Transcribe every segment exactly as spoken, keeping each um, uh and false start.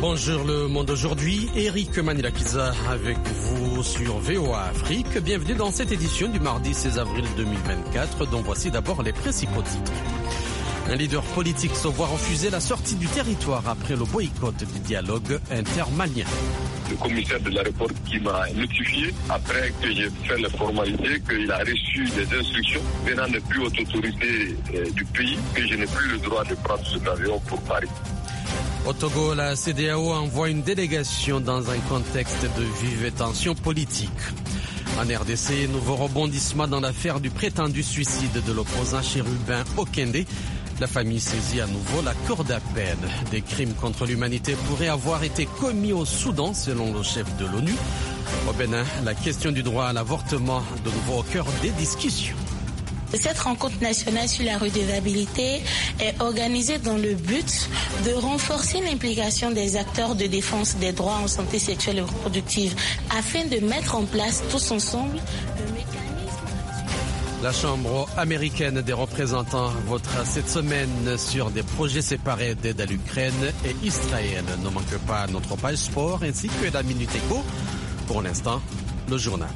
Bonjour le monde aujourd'hui, Eric Manilakiza avec vous sur V O A Afrique. Bienvenue dans cette édition du mardi seize avril deux mille vingt-quatre, dont voici d'abord les principaux titres. Un leader politique se voit refuser la sortie du territoire après le boycott du dialogue intermalien. Le commissaire de l'aéroport qui m'a notifié, après que j'ai fait la formalité, qu'il a reçu des instructions venant de plus haute autorité euh, du pays, que je n'ai plus le droit de prendre cet avion pour Paris. Au Togo, la C D A O envoie une délégation dans un contexte de vive tension politique. En R D C, nouveau rebondissement dans l'affaire du prétendu suicide de l'opposant chérubin Okende. La famille saisit à nouveau la cour d'appel. Des crimes contre l'humanité pourraient avoir été commis au Soudan, selon le chef de l'ONU. Au Bénin, la question du droit à l'avortement, de nouveau au cœur des discussions. Cette rencontre nationale sur la redevabilité est organisée dans le but de renforcer l'implication des acteurs de défense des droits en santé sexuelle et reproductive afin de mettre en place tous ensemble le mécanisme. La Chambre américaine des représentants votera cette semaine sur des projets séparés d'aide à l'Ukraine et Israël. Ne manque pas notre page sport ainsi que la Minute Éco. Pour l'instant, le journal.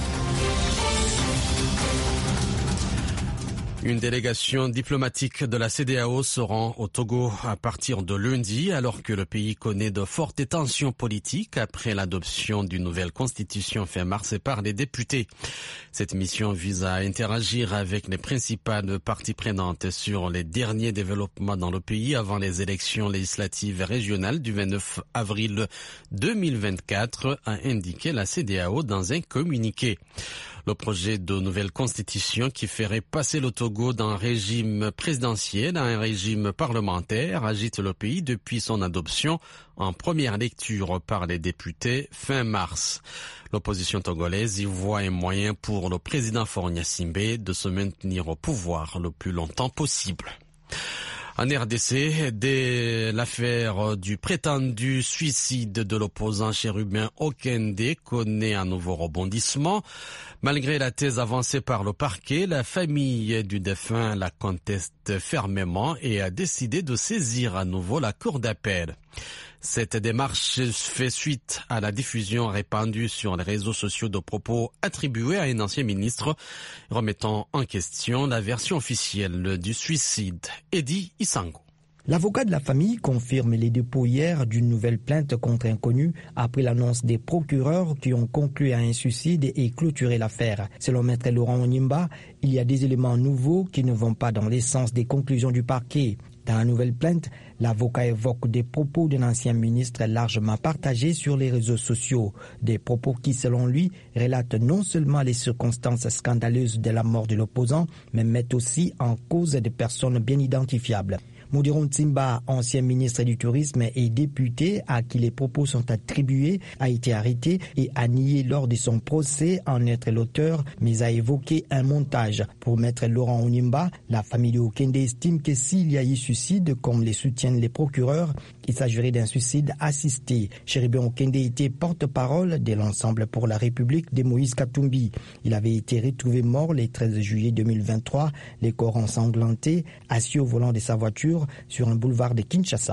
Une délégation diplomatique de la C D A O se rend au Togo à partir de lundi, alors que le pays connaît de fortes tensions politiques après l'adoption d'une nouvelle constitution fin mars par les députés. Cette mission vise à interagir avec les principales parties prenantes sur les derniers développements dans le pays avant les élections législatives régionales du vingt-neuf avril deux mille vingt-quatre, a indiqué la C D A O dans un communiqué. Le projet de nouvelle constitution qui ferait passer le Togo d'un régime présidentiel à un régime parlementaire agite le pays depuis son adoption en première lecture par les députés fin mars. L'opposition togolaise y voit un moyen pour le président Faure Gnassingbé de se maintenir au pouvoir le plus longtemps possible. En R D C, dès l'affaire du prétendu suicide de l'opposant chérubin Okende connaît un nouveau rebondissement. Malgré la thèse avancée par le parquet, la famille du défunt la conteste fermement et a décidé de saisir à nouveau la cour d'appel. Cette démarche fait suite à la diffusion répandue sur les réseaux sociaux de propos attribués à un ancien ministre, remettant en question la version officielle du suicide. Eddie Isango. L'avocat de la famille confirme les dépôts hier d'une nouvelle plainte contre inconnu après l'annonce des procureurs qui ont conclu à un suicide et clôturé l'affaire. Selon maître Laurent Onimba, il y a des éléments nouveaux qui ne vont pas dans le sens des conclusions du parquet. Dans la nouvelle plainte, l'avocat évoque des propos d'un ancien ministre largement partagés sur les réseaux sociaux. Des propos qui, selon lui, relatent non seulement les circonstances scandaleuses de la mort de l'opposant, mais mettent aussi en cause des personnes bien identifiables. Modiron Tsimba, ancien ministre du Tourisme et député à qui les propos sont attribués, a été arrêté et a nié lors de son procès en être l'auteur, mais a évoqué un montage. Pour maître Laurent Onimba, la famille de Okende estime que s'il y a eu suicide, comme les soutiennent les procureurs, il s'agirait d'un suicide assisté. Chérubin Okende était porte-parole de l'Ensemble pour la République de Moïse Katumbi. Il avait été retrouvé mort le treize juillet deux mille vingt-trois, les corps ensanglantés, assis au volant de sa voiture sur un boulevard de Kinshasa.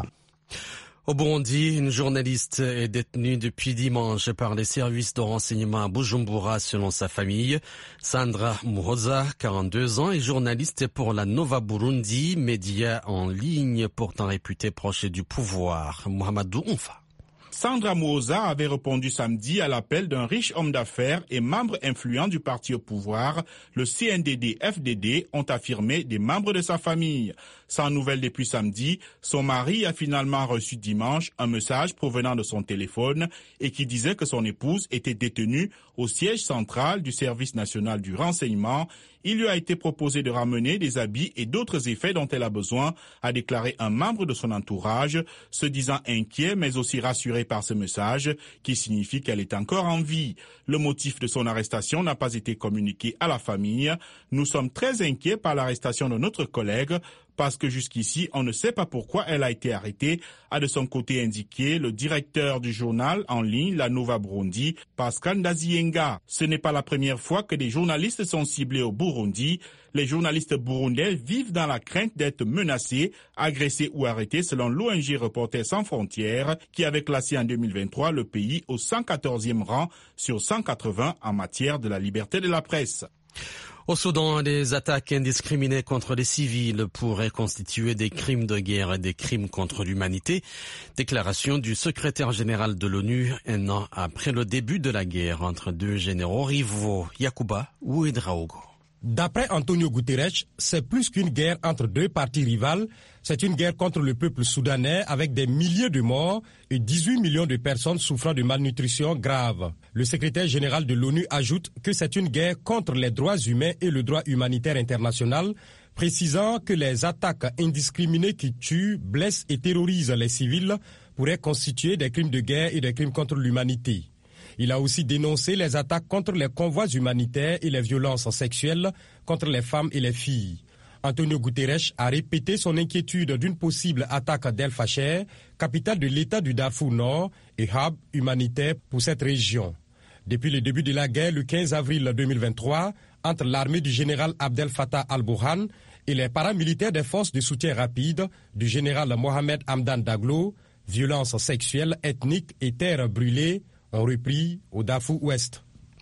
Au Burundi, une journaliste est détenue depuis dimanche par les services de renseignement à Bujumbura selon sa famille. Sandra Muhoza, quarante-deux ans, est journaliste pour la Nova Burundi, média en ligne pourtant réputé proche du pouvoir. Mohamedou Oumfa. Sandra Muhoza avait répondu samedi à l'appel d'un riche homme d'affaires et membre influent du parti au pouvoir, le C N D D F D D, ont affirmé des membres de sa famille. Sans nouvelles depuis samedi, son mari a finalement reçu dimanche un message provenant de son téléphone et qui disait que son épouse était détenue au siège central du service national du renseignement. Il lui a été proposé de ramener des habits et d'autres effets dont elle a besoin, a déclaré un membre de son entourage, se disant inquiet mais aussi rassuré par ce message qui signifie qu'elle est encore en vie. Le motif de son arrestation n'a pas été communiqué à la famille. Nous sommes très inquiets par l'arrestation de notre collègue parce que jusqu'ici, on ne sait pas pourquoi elle a été arrêtée, a de son côté indiqué le directeur du journal en ligne La Nova Burundi, Pascal Ndazienga. Ce n'est pas la première fois que des journalistes sont ciblés au Burundi. Les journalistes burundais vivent dans la crainte d'être menacés, agressés ou arrêtés selon l'O N G Reporters sans frontières qui avait classé en deux mille vingt-trois le pays au cent quatorzième rang sur cent quatre-vingts en matière de la liberté de la presse. Au Soudan, des attaques indiscriminées contre les civils pourraient constituer des crimes de guerre et des crimes contre l'humanité. Déclaration du secrétaire général de l'ONU un an après le début de la guerre entre deux généraux rivaux, Yacouba Ouedraogo. D'après Antonio Guterres, c'est plus qu'une guerre entre deux parties rivales, c'est une guerre contre le peuple soudanais avec des milliers de morts et dix-huit millions de personnes souffrant de malnutrition grave. Le secrétaire général de l'ONU ajoute que c'est une guerre contre les droits humains et le droit humanitaire international, précisant que les attaques indiscriminées qui tuent, blessent et terrorisent les civils pourraient constituer des crimes de guerre et des crimes contre l'humanité. Il a aussi dénoncé les attaques contre les convois humanitaires et les violences sexuelles contre les femmes et les filles. Antonio Guterres a répété son inquiétude d'une possible attaque d'El Fasher, capitale de l'État du Darfour Nord et hub humanitaire pour cette région. Depuis le début de la guerre, le quinze avril deux mille vingt-trois, entre l'armée du général Abdel Fattah al-Burhan et les paramilitaires des forces de soutien rapide du général Mohamed Hamdan Daglo, violences sexuelles, ethniques et terres brûlées ont repris au Darfour Ouest.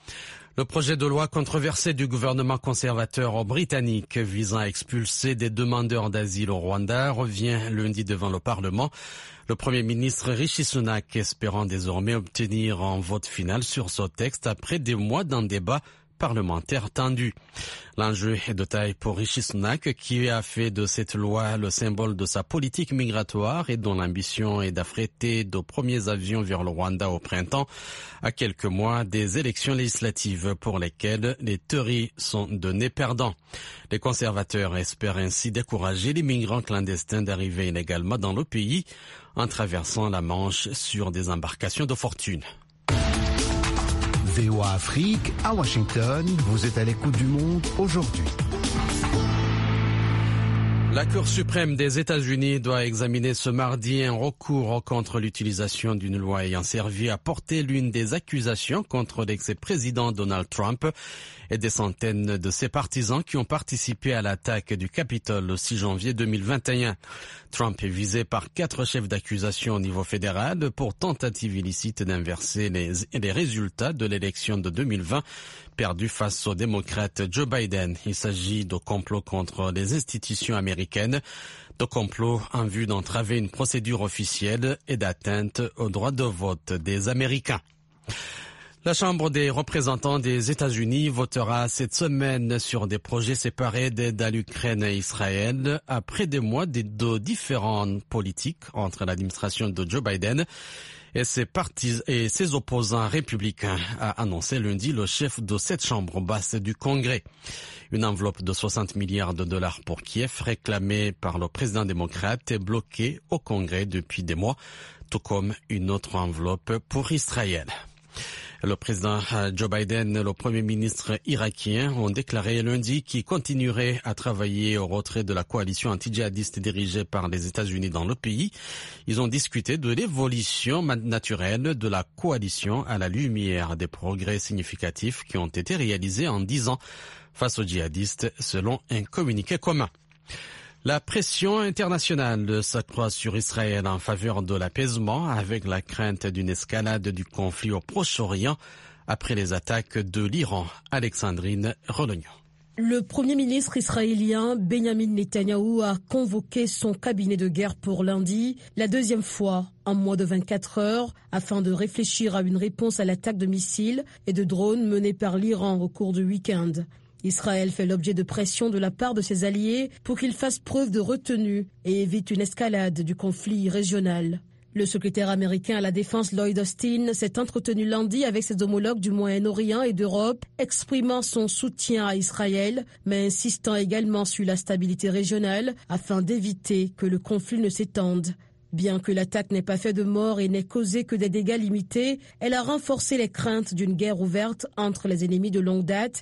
Le projet de loi controversé du gouvernement conservateur britannique visant à expulser des demandeurs d'asile au Rwanda revient lundi devant le Parlement. Le Premier ministre Rishi Sunak espérant désormais obtenir un vote final sur ce texte après des mois d'un débat parlementaire tendu. L'enjeu est de taille pour Rishi Sunak qui a fait de cette loi le symbole de sa politique migratoire et dont l'ambition est d'affréter de premiers avions vers le Rwanda au printemps, à quelques mois des élections législatives pour lesquelles les Tories sont donnés perdants. Les conservateurs espèrent ainsi décourager les migrants clandestins d'arriver illégalement dans le pays en traversant la Manche sur des embarcations de fortune. V O A Afrique, à Washington, vous êtes à l'écoute du monde aujourd'hui. La Cour suprême des États-Unis doit examiner ce mardi un recours contre l'utilisation d'une loi ayant servi à porter l'une des accusations contre l'ex-président Donald Trump et des centaines de ses partisans qui ont participé à l'attaque du Capitole le six janvier deux mille vingt et un. Trump est visé par quatre chefs d'accusation au niveau fédéral pour tentative illicite d'inverser les, les résultats de l'élection de deux mille vingt perdue face au démocrate Joe Biden. Il s'agit de complot contre les institutions américaines, de complot en vue d'entraver une procédure officielle et d'atteinte au droit de vote des Américains. La Chambre des représentants des États-Unis votera cette semaine sur des projets séparés d'aide à l'Ukraine et Israël après des mois de, de différentes politiques entre l'administration de Joe Biden et ses, partis, et ses opposants républicains, a annoncé lundi le chef de cette chambre basse du Congrès. Une enveloppe de soixante milliards de dollars pour Kiev réclamée par le président démocrate est bloquée au Congrès depuis des mois, tout comme une autre enveloppe pour Israël. Le président Joe Biden et le premier ministre irakien ont déclaré lundi qu'ils continueraient à travailler au retrait de la coalition anti-djihadiste dirigée par les États-Unis dans le pays. Ils ont discuté de l'évolution naturelle de la coalition à la lumière des progrès significatifs qui ont été réalisés en dix ans face aux djihadistes, selon un communiqué commun. La pression internationale s'accroît sur Israël en faveur de l'apaisement avec la crainte d'une escalade du conflit au Proche-Orient après les attaques de l'Iran. Alexandrine Rolognon. Le Premier ministre israélien Benjamin Netanyahou a convoqué son cabinet de guerre pour lundi, la deuxième fois en moins de vingt-quatre heures, afin de réfléchir à une réponse à l'attaque de missiles et de drones menée par l'Iran au cours du week-end. Israël fait l'objet de pression de la part de ses alliés pour qu'ils fassent preuve de retenue et évitent une escalade du conflit régional. Le secrétaire américain à la Défense Lloyd Austin s'est entretenu lundi avec ses homologues du Moyen-Orient et d'Europe, exprimant son soutien à Israël, mais insistant également sur la stabilité régionale afin d'éviter que le conflit ne s'étende. Bien que l'attaque n'ait pas fait de morts et n'ait causé que des dégâts limités, elle a renforcé les craintes d'une guerre ouverte entre les ennemis de longue date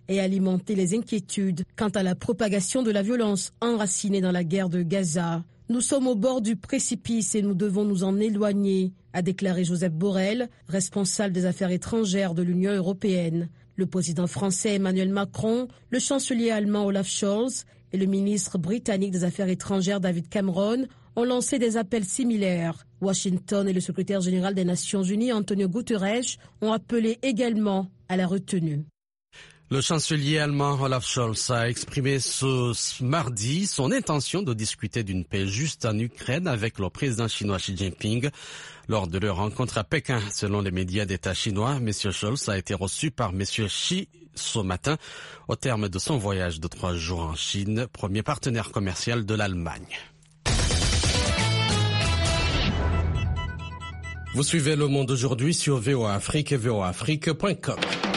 et alimenter les inquiétudes quant à la propagation de la violence enracinée dans la guerre de Gaza. Nous sommes au bord du précipice et nous devons nous en éloigner, a déclaré Joseph Borrell, responsable des affaires étrangères de l'Union européenne. Le président français Emmanuel Macron, le chancelier allemand Olaf Scholz et le ministre britannique des Affaires étrangères David Cameron ont lancé des appels similaires. Washington et le secrétaire général des Nations Unies, Antonio Guterres, ont appelé également à la retenue. Le chancelier allemand Olaf Scholz a exprimé ce mardi son intention de discuter d'une paix juste en Ukraine avec le président chinois Xi Jinping. Lors de leur rencontre à Pékin, selon les médias d'État chinois, M. Scholz a été reçu par M. Xi ce matin au terme de son voyage de trois jours en Chine, premier partenaire commercial de l'Allemagne. Vous suivez Le Monde aujourd'hui sur V O A Afrique et V O A Afrique point com.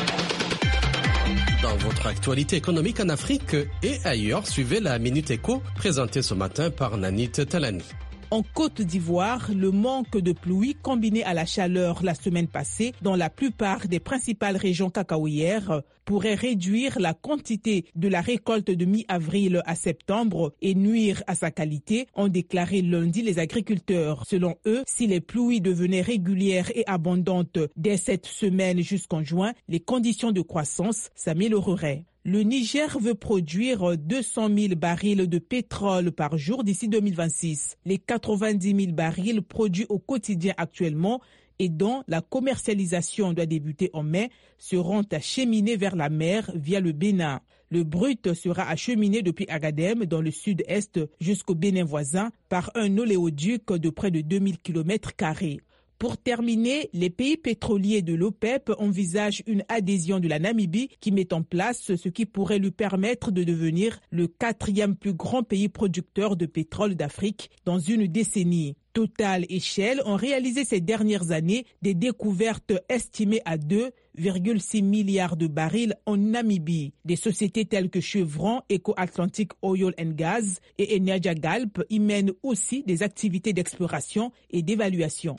Dans votre actualité économique en Afrique et ailleurs, suivez la Minute Éco présentée ce matin par Nanit Talani. En Côte d'Ivoire, le manque de pluie combiné à la chaleur la semaine passée dans la plupart des principales régions cacaoyères pourrait réduire la quantité de la récolte de mi-avril à septembre et nuire à sa qualité, ont déclaré lundi les agriculteurs. Selon eux, si les pluies devenaient régulières et abondantes dès cette semaine jusqu'en juin, les conditions de croissance s'amélioreraient. Le Niger veut produire deux cent mille barils de pétrole par jour d'ici deux mille vingt-six. Les quatre-vingt-dix mille barils produits au quotidien actuellement et dont la commercialisation doit débuter en mai seront acheminés vers la mer via le Bénin. Le brut sera acheminé depuis Agadem dans le sud-est jusqu'au Bénin voisin par un oléoduc de près de deux mille kilomètres carrés. Pour terminer, les pays pétroliers de l'OPEP envisagent une adhésion de la Namibie qui met en place ce qui pourrait lui permettre de devenir le quatrième plus grand pays producteur de pétrole d'Afrique dans une décennie. Total et Shell ont réalisé ces dernières années des découvertes estimées à deux virgule six milliards de barils en Namibie. Des sociétés telles que Chevron, Eco Atlantic Oil and Gas et Energia Galp y mènent aussi des activités d'exploration et d'évaluation.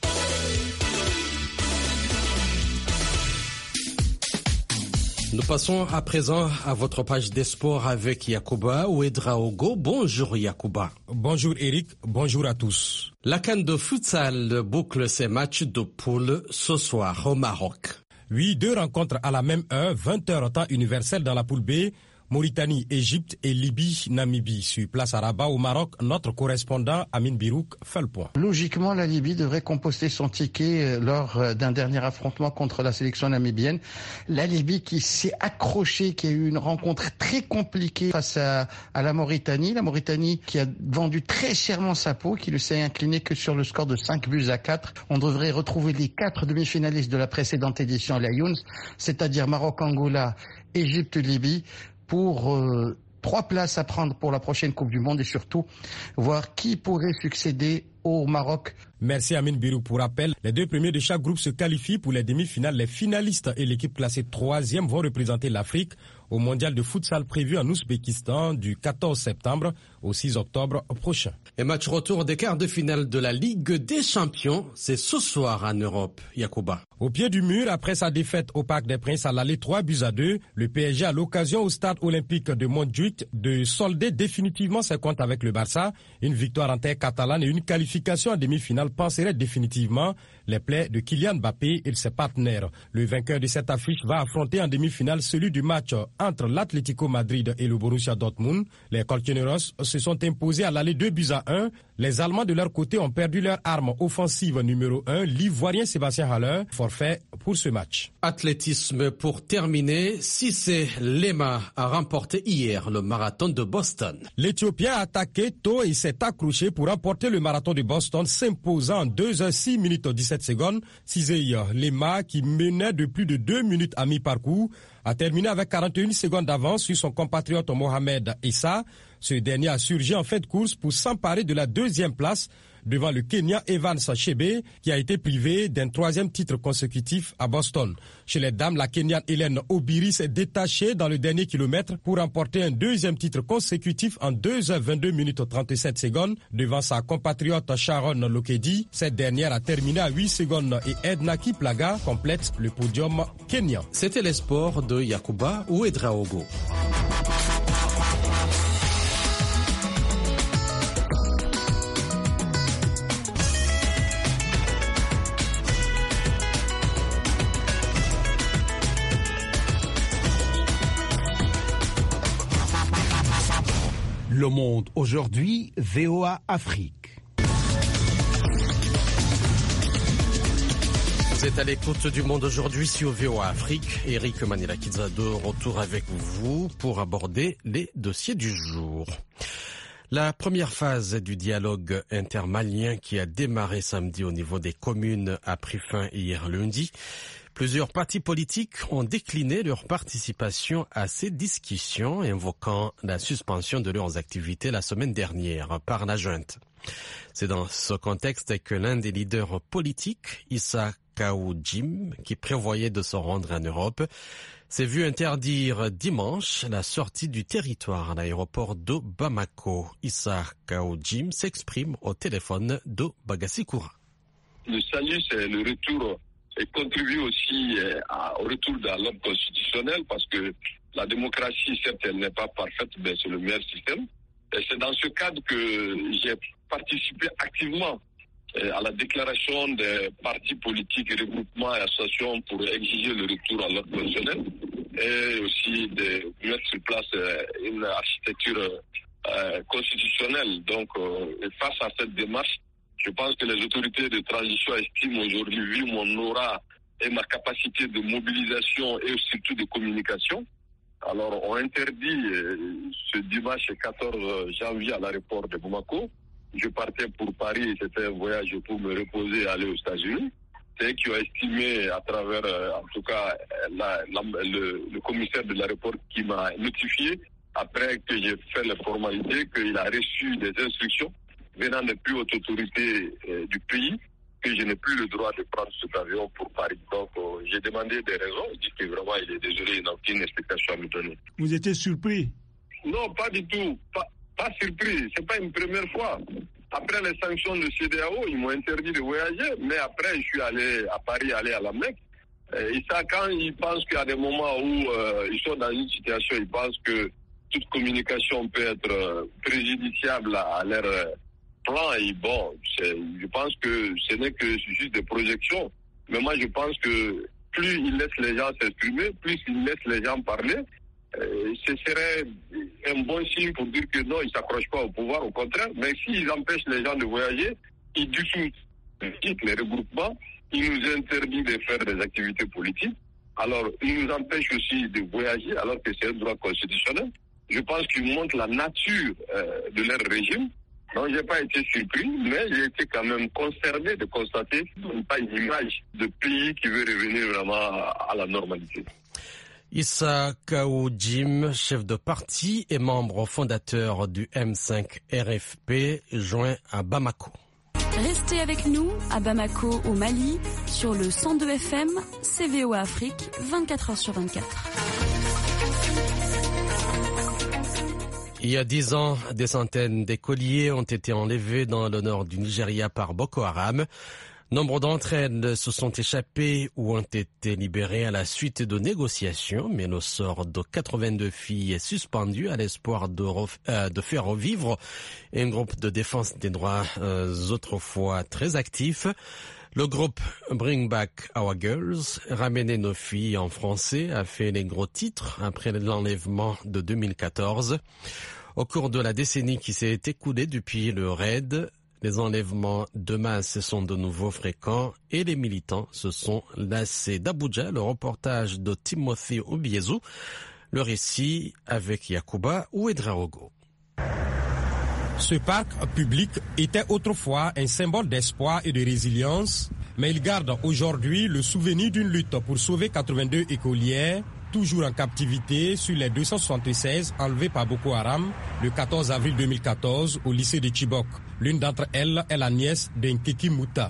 Nous passons à présent à votre page des sports avec Yacouba Ouedraogo. Bonjour Yacouba. Bonjour Eric, bonjour à tous. La CAN de futsal boucle ses matchs de poule ce soir au Maroc. Oui, deux rencontres à la même heure, vingt heures temps universel dans la poule B. Mauritanie, Égypte et Libye, Namibie. Sur place à Rabat au Maroc, notre correspondant Amin Birouk fait le point. Logiquement, la Libye devrait composter son ticket lors d'un dernier affrontement contre la sélection namibienne. La Libye qui s'est accrochée, qui a eu une rencontre très compliquée face à, à la Mauritanie. La Mauritanie qui a vendu très chèrement sa peau, qui ne s'est incliné que sur le score de cinq buts à quatre. On devrait retrouver les quatre demi-finalistes de la précédente édition, la Younes, c'est-à-dire Maroc-Angola, Égypte-Libye, pour euh, trois places à prendre pour la prochaine Coupe du Monde et surtout voir qui pourrait succéder au Maroc. Merci Amin Birou. Pour rappel, les deux premiers de chaque groupe se qualifient pour les demi-finales. Les finalistes et l'équipe classée troisième vont représenter l'Afrique au mondial de futsal prévu en Ouzbékistan du quatorze septembre au six octobre prochain. Et match retour des quarts de finale de la Ligue des Champions, c'est ce soir en Europe. Yacouba. Au pied du mur, après sa défaite au Parc des Princes à l'aller trois buts à deux, le P S G a l'occasion au stade olympique de Montjuïc de solder définitivement ses comptes avec le Barça. Une victoire en terre catalane et une qualification en demi-finale penserait définitivement les plaies de Kylian Mbappé et ses partenaires. Le vainqueur de cette affiche va affronter en demi-finale celui du match entre l'Atlético Madrid et le Borussia Dortmund. Les Colchoneros se sont imposés à l'aller deux buts à un. Les Allemands de leur côté ont perdu leur arme offensive numéro un, l'Ivoirien Sébastien Haller, forfait pour ce match. Athlétisme pour terminer, Cissé Lema a remporté hier le marathon de Boston. L'Éthiopien a attaqué tôt et s'est accroché pour remporter le marathon de Boston, s'imposant en deux heures six minutes dix-sept secondes. Cissé Lema, qui menait de plus de deux minutes à mi-parcours, a terminé avec quarante et une secondes d'avance sur son compatriote Mohamed Issa. Ce dernier a surgi en fin de course pour s'emparer de la deuxième place devant le Kenyan Evans Chebe, qui a été privé d'un troisième titre consécutif à Boston. Chez les dames, la Kenyane Hélène Obiri s'est détachée dans le dernier kilomètre pour remporter un deuxième titre consécutif en deux heures vingt-deux minutes trente-sept secondes devant sa compatriote Sharon Lokedi. Cette dernière a terminé à huit secondes et Edna Kiplaga complète le podium kenyan. C'était les sports de de Yacouba Ouedraogo. Le Monde aujourd'hui, V O A Afrique. Vous êtes à l'écoute du Monde aujourd'hui sur V O A Afrique. Eric Manila-Kidza de retour avec vous pour aborder les dossiers du jour. La première phase du dialogue intermalien qui a démarré samedi au niveau des communes a pris fin hier lundi. Plusieurs partis politiques ont décliné leur participation à ces discussions, invoquant la suspension de leurs activités la semaine dernière par la junte. C'est dans ce contexte que l'un des leaders politiques, Issa Kaou-Jim, qui prévoyait de se rendre en Europe, s'est vu interdire dimanche la sortie du territoire à l'aéroport de Bamako. Issa Kaou-Jim s'exprime au téléphone de Bagassi-Koura. Le salut, c'est le retour et contribue aussi à, au retour de l'ordre constitutionnel parce que la démocratie, certes, elle n'est pas parfaite, mais c'est le meilleur système. Et c'est dans ce cadre que j'ai participé activement à la déclaration des partis politiques, regroupements et associations pour exiger le retour à l'ordre constitutionnel et aussi de mettre sur place une architecture euh, constitutionnelle. Donc, euh, face à cette démarche, je pense que les autorités de transition estiment aujourd'hui, vu mon aura et ma capacité de mobilisation et surtout de communication, alors on interdit euh, ce dimanche quatorze janvier à l'aéroport de Bamako. Je partais pour Paris, c'était un voyage pour me reposer et aller aux États-Unis. C'est eux qui ont estimé à travers, euh, en tout cas, la, la, le, le commissaire de l'aéroport qui m'a notifié, après que j'ai fait les formalités, qu'il a reçu des instructions venant des plus hautes autorités euh, du pays, que je n'ai plus le droit de prendre cet avion pour Paris. Donc, euh, j'ai demandé des raisons. Il dit que vraiment, il est désolé, il n'a aucune explication à me donner. Vous étiez surpris? Non, pas du tout. Pas, pas surpris. C'est pas une première fois. Après les sanctions de C E D E A O, ils m'ont interdit de voyager, mais après, je suis allé à Paris, aller à la Mecque. Et ça, quand ils pensent qu'il y a des moments où euh, ils sont dans une situation, ils pensent que toute communication peut être euh, préjudiciable à, à leur euh, plan. Et bon, je pense que ce n'est que juste des projections. Mais moi, je pense que plus ils laissent les gens s'exprimer, plus ils laissent les gens parler, euh, ce serait un bon signe pour dire que non, ils ne s'accrochent pas au pouvoir, au contraire. Mais s'ils empêchent les gens de voyager, ils dissoutent les regroupements, ils nous interdisent de faire des activités politiques. Alors, ils nous empêchent aussi de voyager, alors que c'est un droit constitutionnel. Je pense qu'ils montrent la nature euh, de leur régime. Donc, je n'ai pas été surpris, mais j'ai été quand même concerné de constater qu'ils n'ont pas une image de pays qui veut revenir vraiment à la normalité. Issa Kaou-Jim, chef de parti et membre fondateur du M cinq R F P, joint à Bamako. Restez avec nous à Bamako au Mali sur le cent deux F M, C V O Afrique, vingt-quatre heures sur vingt-quatre. Il y a dix ans, des centaines d'écoliers ont été enlevés dans le nord du Nigeria par Boko Haram. Nombre d'entre elles se sont échappées ou ont été libérées à la suite de négociations, mais le sort de quatre-vingt-deux filles est suspendu à l'espoir de, euh, de faire revivre un groupe de défense des droits euh, autrefois très actif. Le groupe Bring Back Our Girls, Ramener nos filles en français, a fait les gros titres après l'enlèvement de deux mille quatorze. Au cours de la décennie qui s'est écoulée depuis le raid, les enlèvements de masse sont de nouveau fréquents et les militants se sont lassés. D'Abuja, le reportage de Timothy Obiezu, le récit avec Yacouba Ouedraogo. Ce parc public était autrefois un symbole d'espoir et de résilience, mais il garde aujourd'hui le souvenir d'une lutte pour sauver quatre-vingt-deux écolières, toujours en captivité sur les deux cent soixante-seize enlevées par Boko Haram le quatorze avril deux mille quatorze au lycée de Chibok. L'une d'entre elles est la nièce d'Nkeki Mouta.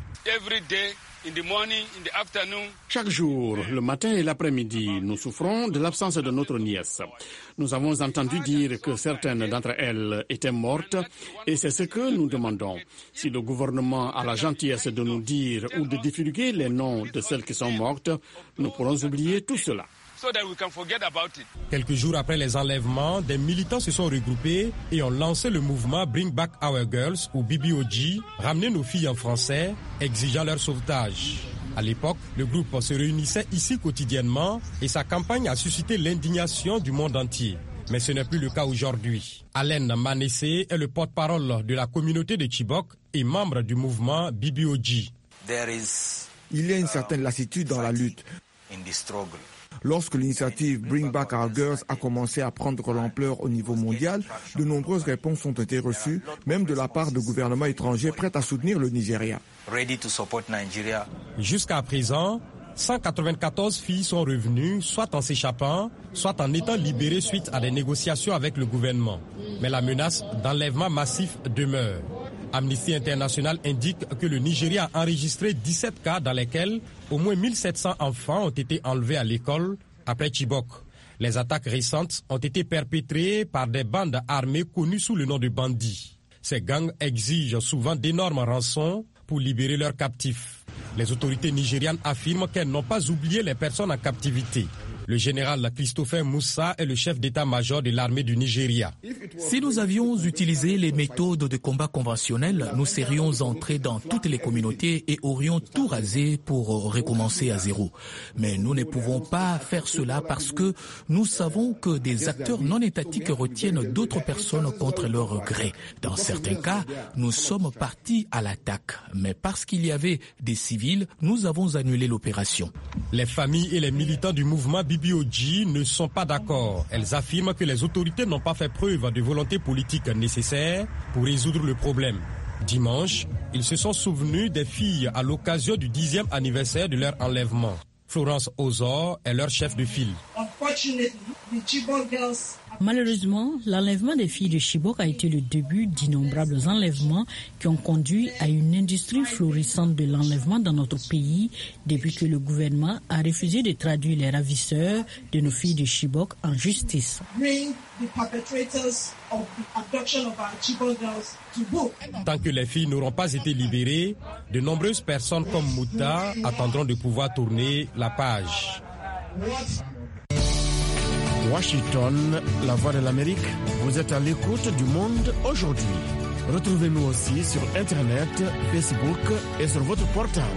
Chaque jour, le matin et l'après-midi, nous souffrons de l'absence de notre nièce. Nous avons entendu dire que certaines d'entre elles étaient mortes et c'est ce que nous demandons. Si le gouvernement a la gentillesse de nous dire ou de divulguer les noms de celles qui sont mortes, nous pourrons oublier tout cela. Quelques jours après les enlèvements, des militants se sont regroupés et ont lancé le mouvement Bring Back Our Girls ou B B O G, ramener nos filles en français, exigeant leur sauvetage. À l'époque, le groupe se réunissait ici quotidiennement et sa campagne a suscité l'indignation du monde entier. Mais ce n'est plus le cas aujourd'hui. Alain Manessé est le porte-parole de la communauté de Chibok et membre du mouvement B B O G. Il y a une certaine lassitude dans la lutte. Lorsque l'initiative Bring Back Our Girls a commencé à prendre l'ampleur au niveau mondial, de nombreuses réponses ont été reçues, même de la part de gouvernements étrangers prêts à soutenir le Nigeria. Jusqu'à présent, cent quatre-vingt-quatorze filles sont revenues, soit en s'échappant, soit en étant libérées suite à des négociations avec le gouvernement. Mais la menace d'enlèvement massif demeure. Amnesty International indique que le Nigeria a enregistré dix-sept cas dans lesquels au moins mille sept cents enfants ont été enlevés à l'école après Chibok. Les attaques récentes ont été perpétrées par des bandes armées connues sous le nom de bandits. Ces gangs exigent souvent d'énormes rançons pour libérer leurs captifs. Les autorités nigérianes affirment qu'elles n'ont pas oublié les personnes en captivité. Le général Christopher Moussa est le chef d'état-major de l'armée du Nigeria. Si nous avions utilisé les méthodes de combat conventionnelles, nous serions entrés dans toutes les communautés et aurions tout rasé pour recommencer à zéro. Mais nous ne pouvons pas faire cela parce que nous savons que des acteurs non étatiques retiennent d'autres personnes contre leur gré. Dans certains cas, nous sommes partis à l'attaque. Mais parce qu'il y avait des civils, nous avons annulé l'opération. Les familles et les militants du mouvement B B O G ne sont pas d'accord. Elles affirment que les autorités n'ont pas fait preuve de volonté politique nécessaire pour résoudre le problème. Dimanche, ils se sont souvenus des filles à l'occasion du dixième anniversaire de leur enlèvement. Florence Ozor est leur chef de file. Malheureusement, l'enlèvement des filles de Chibok a été le début d'innombrables enlèvements qui ont conduit à une industrie florissante de l'enlèvement dans notre pays depuis que le gouvernement a refusé de traduire les ravisseurs de nos filles de Chibok en justice. Tant que les filles n'auront pas été libérées, de nombreuses personnes comme Mouta attendront de pouvoir tourner la page. Washington, la voix de l'Amérique, vous êtes à l'écoute du monde aujourd'hui. Retrouvez-nous aussi sur Internet, Facebook et sur votre portable.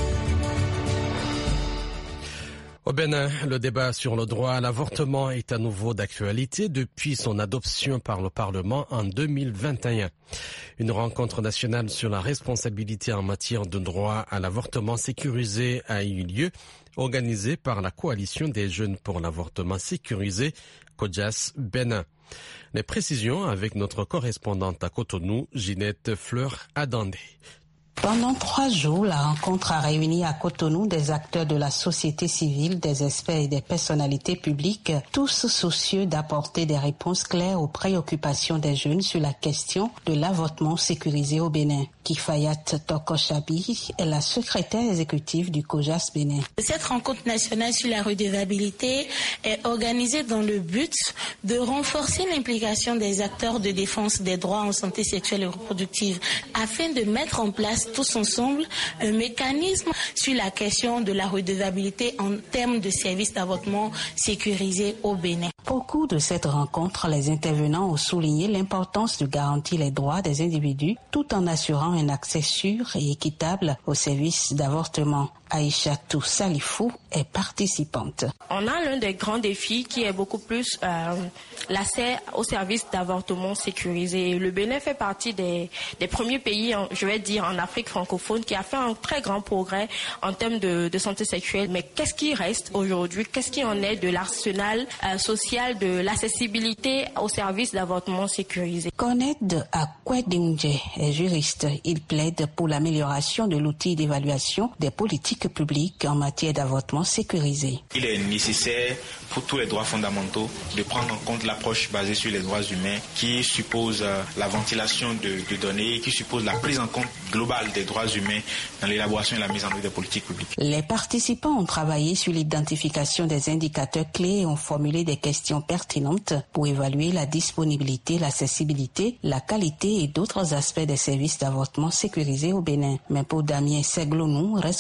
Au Bénin, le débat sur le droit à l'avortement est à nouveau d'actualité depuis son adoption par le Parlement en deux mille vingt et un. Une rencontre nationale sur la responsabilité en matière de droit à l'avortement sécurisé a eu lieu, organisée par la Coalition des jeunes pour l'avortement sécurisé, COJAS Bénin. Les précisions avec notre correspondante à Cotonou, Ginette Fleur-Adandé. Pendant trois jours, la rencontre a réuni à Cotonou des acteurs de la société civile, des experts et des personnalités publiques, tous soucieux d'apporter des réponses claires aux préoccupations des jeunes sur la question de l'avortement sécurisé au Bénin. Kifayat Tokoshabi est la secrétaire exécutive du COJAS Bénin. Cette rencontre nationale sur la redevabilité est organisée dans le but de renforcer l'implication des acteurs de défense des droits en santé sexuelle et reproductive afin de mettre en place tous ensemble un mécanisme sur la question de la redevabilité en termes de services d'avortement sécurisés au Bénin. Au cours de cette rencontre, les intervenants ont souligné l'importance de garantir les droits des individus tout en assurant un accès sûr et équitable aux services d'avortement. Aïchatou Salifou est participante. On a l'un des grands défis qui est beaucoup plus euh, l'accès aux services d'avortement sécurisés. Le Bénin fait partie des, des premiers pays, en, je vais dire, en Afrique francophone qui a fait un très grand progrès en termes de, de santé sexuelle. Mais qu'est-ce qui reste aujourd'hui? Qu'est-ce qui en est de l'arsenal euh, social, de l'accessibilité aux services d'avortement sécurisés? Koned Akwedinje est juriste. Il plaide pour l'amélioration de l'outil d'évaluation des politiques public en matière d'avortement sécurisé. Il est nécessaire pour tous les droits fondamentaux de prendre en compte l'approche basée sur les droits humains qui suppose la ventilation de, de données, qui suppose la prise en compte globale des droits humains dans l'élaboration et la mise en œuvre des politiques publiques. Les participants ont travaillé sur l'identification des indicateurs clés et ont formulé des questions pertinentes pour évaluer la disponibilité, l'accessibilité, la qualité et d'autres aspects des services d'avortement sécurisés au Bénin. Mais pour Damien Seglonou, responsable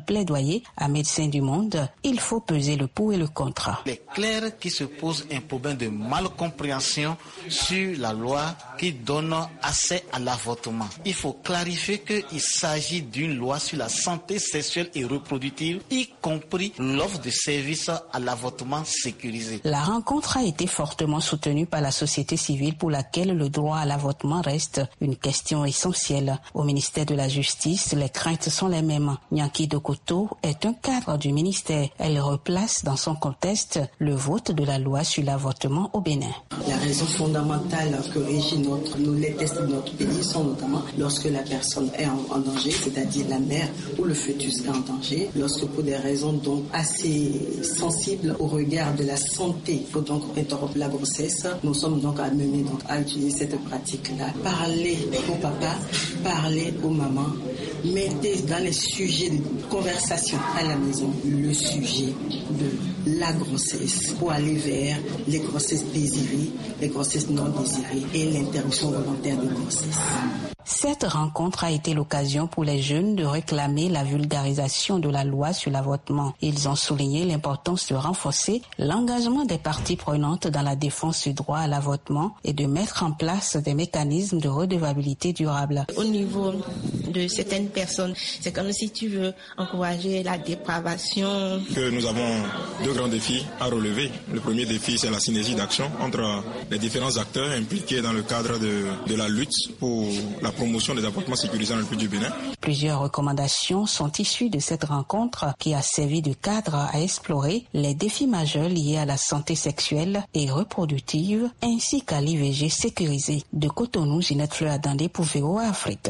plaidoyer à Médecins du Monde, il faut peser le pour et le contre. Il est clair qu'il se pose un problème de malcompréhension sur la loi qui donne accès à l'avortement. Il faut clarifier qu'il s'agit d'une loi sur la santé sexuelle et reproductive, y compris l'offre de services à l'avortement sécurisé. La rencontre a été fortement soutenue par la société civile pour laquelle le droit à l'avortement reste une question essentielle. Au ministère de la Justice, les craintes sont les mêmes. Nyanki Dokoto est un cadre du ministère. Elle replace dans son contexte le vote de la loi sur l'avortement au Bénin. La raison fondamentale que régit notre, nous, les tests de notre pays sont notamment lorsque la personne est en, en danger, c'est-à-dire la mère ou le fœtus est en danger, lorsque pour des raisons donc assez sensibles au regard de la santé, il faut donc interrompre la grossesse. Nous sommes donc amenés donc à utiliser cette pratique-là. Parler au papa, parler aux mamans, mettez dans les sujets de conversation à la maison le sujet de la grossesse pour aller vers les grossesses désirées, les grossesses non désirées et l'interruption volontaire de grossesse. Cette rencontre a été l'occasion pour les jeunes de réclamer la vulgarisation de la loi sur l'avortement. Ils ont souligné l'importance de renforcer l'engagement des parties prenantes dans la défense du droit à l'avortement et de mettre en place des mécanismes de redevabilité durable. Au niveau de certaines personnes, c'est comme si tu veux encourager la dépravation. Que nous avons deux grands défis à relever. Le premier défi, c'est la synergie d'action entre les différents acteurs impliqués dans le cadre de, de la lutte pour la promotion des avortements sécurisés dans le pays du Bénin. Plusieurs recommandations sont issues de cette rencontre qui a servi de cadre à explorer les défis majeurs liés à la santé sexuelle et reproductive ainsi qu'à l'I V G sécurisé. De Cotonou, Ginette Fleur-Adandé pour V O A Afrique.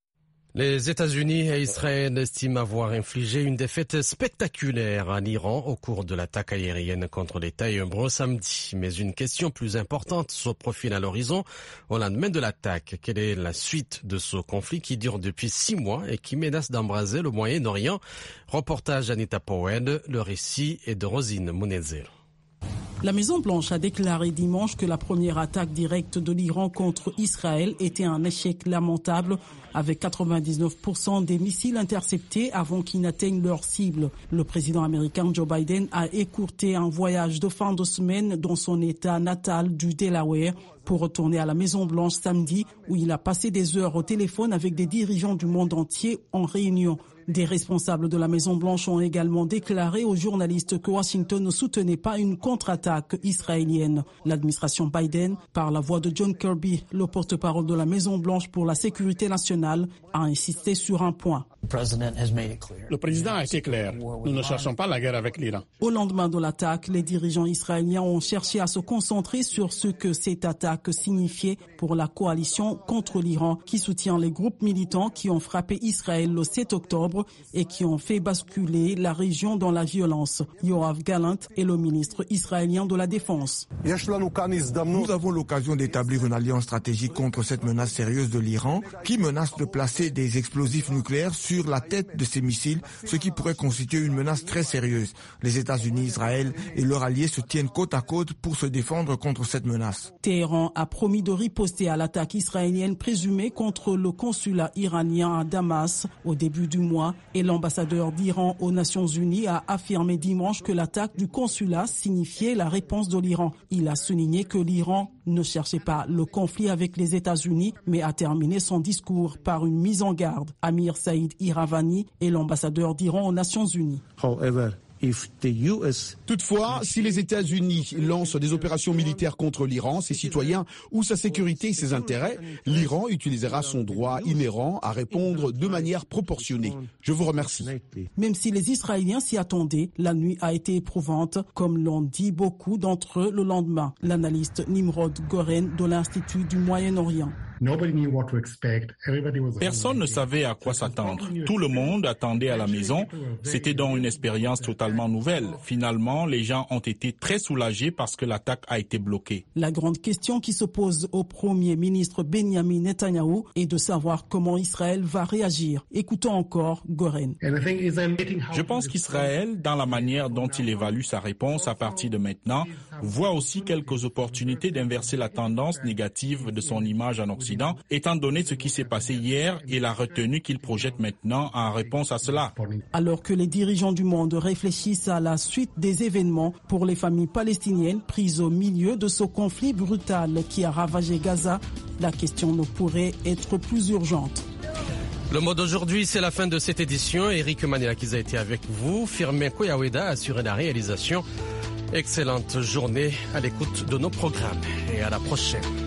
Les États-Unis et Israël estiment avoir infligé une défaite spectaculaire en Iran au cours de l'attaque aérienne contre l'État hébreu samedi. Mais une question plus importante se profile à l'horizon au lendemain de l'attaque. Quelle est la suite de ce conflit qui dure depuis six mois et qui menace d'embraser le Moyen-Orient? Reportage Anita Powell, le récit est de Rosine Mounezero. La Maison-Blanche a déclaré dimanche que la première attaque directe de l'Iran contre Israël était un échec lamentable, avec quatre-vingt-dix-neuf pour cent des missiles interceptés avant qu'ils n'atteignent leur cible. Le président américain Joe Biden a écourté un voyage de fin de semaine dans son état natal du Delaware pour retourner à la Maison-Blanche samedi, où il a passé des heures au téléphone avec des dirigeants du monde entier en réunion. Des responsables de la Maison-Blanche ont également déclaré aux journalistes que Washington ne soutenait pas une contre-attaque israélienne. L'administration Biden, par la voix de John Kirby, le porte-parole de la Maison-Blanche pour la sécurité nationale, a insisté sur un point. Le président a été clair. Nous ne cherchons pas la guerre avec l'Iran. Au lendemain de l'attaque, les dirigeants israéliens ont cherché à se concentrer sur ce que cette attaque signifiait pour la coalition contre l'Iran, qui soutient les groupes militants qui ont frappé Israël le sept octobre et qui ont fait basculer la région dans la violence. Yoav Gallant est le ministre israélien de la Défense. Nous avons l'occasion d'établir une alliance stratégique contre cette menace sérieuse de l'Iran qui menace de placer des explosifs nucléaires sur la tête de ces missiles, ce qui pourrait constituer une menace très sérieuse. Les États-Unis, Israël et leurs alliés se tiennent côte à côte pour se défendre contre cette menace. Téhéran a promis de riposter à l'attaque israélienne présumée contre le consulat iranien à Damas au début du mois et l'ambassadeur d'Iran aux Nations Unies a affirmé dimanche que l'attaque du consulat signifiait la réponse de l'Iran. Il a souligné que l'Iran ne cherchait pas le conflit avec les États-Unis, mais a terminé son discours par une mise en garde. Amir Saïd Iravani est l'ambassadeur d'Iran aux Nations Unies. However, Toutefois, si les États-Unis lancent des opérations militaires contre l'Iran, ses citoyens ou sa sécurité et ses intérêts, l'Iran utilisera son droit inhérent à répondre de manière proportionnée. Je vous remercie. Même si les Israéliens s'y attendaient, la nuit a été éprouvante, comme l'ont dit beaucoup d'entre eux le lendemain. L'analyste Nimrod Goren de l'Institut du Moyen-Orient. Personne ne savait à quoi s'attendre. Tout le monde attendait à la maison. C'était donc une expérience totalement nouvelle. Finalement, les gens ont été très soulagés parce que l'attaque a été bloquée. La grande question qui se pose au Premier ministre Benjamin Netanyahou est de savoir comment Israël va réagir. Écoutons encore Goren. Je pense qu'Israël, dans la manière dont il évalue sa réponse à partir de maintenant, voit aussi quelques opportunités d'inverser la tendance négative de son image en Occident. président, étant donné ce qui s'est passé hier et la retenue qu'il projette maintenant en réponse à cela. Alors que les dirigeants du monde réfléchissent à la suite des événements pour les familles palestiniennes prises au milieu de ce conflit brutal qui a ravagé Gaza, la question ne pourrait être plus urgente. Le mot d'aujourd'hui, c'est la fin de cette édition. Eric Maniakis a été avec vous. Firmin Koyaweda a assuré la réalisation. Excellente journée à l'écoute de nos programmes et à la prochaine.